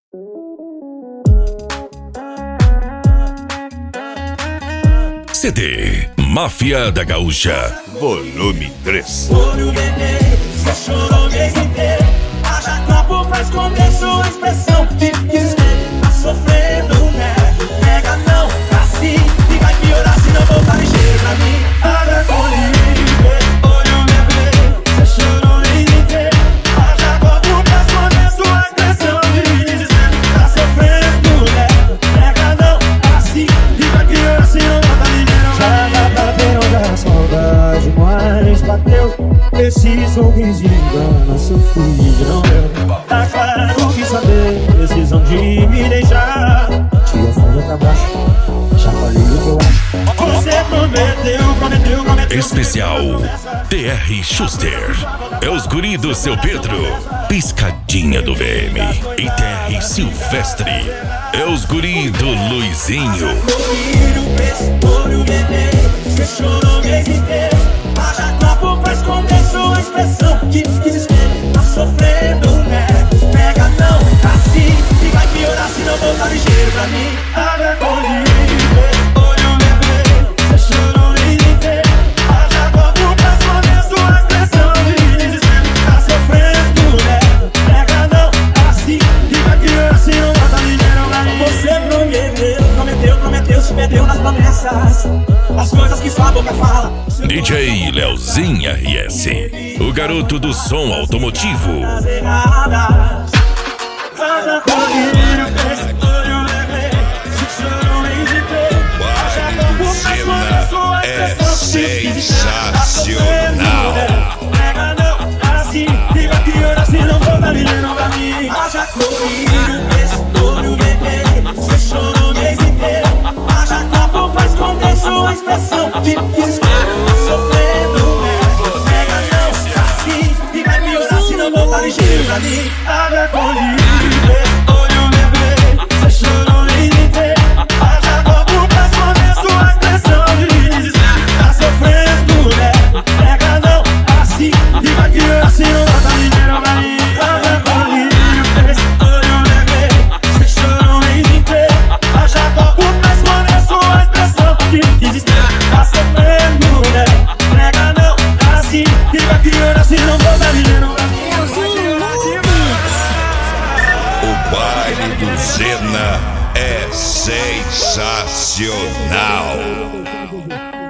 CD Máfia da Gaúcha, volume 3. Olho vermelho, você chorou o mês inteiro. Haja copo pra esconder sua expressão de desespero. Tá sofrendo, né? Pega não, assim. E vai piorar se não voltar ligeiro pra mim. Haja com olho vermelho, você chorou o mês inteiro. Haja copo pra esconder sua expressão de desespero. Tá sofrendo, né? Pega não, assim. E vai piorar se não voltar ligeiro pra mim. Já dá pra ver onde a saudade mais bateu. Esse sorriso engana, seu filho não deu. Tá claro que saber, decisão de me deixar. Tira a folha pra baixo, já falei o que eu acho. Você prometeu. Especial TR Schuster. É os guri do seu Pedro, Piscadinha do VM. E TR Silvestre. É os guri do Luizinho. Olho vermelho, você chorou o mês inteiro. Haja copo pra esconder sua expressão de desespero. Tá sofrendo, né? Pega não, assim. E vai piorar se não voltar ligeiro pra mim. Haja olho vermelho, você chorou o mês inteiro. Haja copo pra esconder sua expressão de desespero. Tá sofrendo, né? Pega não, assim. E vai piorar se não voltar ligeiro pra mim. Você prometeu, se perdeu nas promessas. As coisas que sua boca fala. DJ Leozinho RS, o garoto do som automotivo. É sensacional. Haja colírio, olho vermelho, você chorou o mês inteiro. Haja copo pra esconder sua expressão de desespero. Tá sofrendo, né? Pega não, assim. E vai piorar se não voltar ligeiro pra mim. Haja colírio, olho vermelho, você chorou o mês inteiro. Haja copo pra esconder sua expressão de desespero. Tá sofrendo, né? Pega não, assim. E vai piorar se não voltar ligeiro pra mim. Haja colírio. O baile do Zena é sensacional.